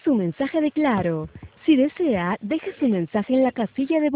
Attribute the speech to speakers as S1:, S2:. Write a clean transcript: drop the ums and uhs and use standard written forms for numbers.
S1: su mensaje de Claro. Si desea, deje su mensaje en la casilla de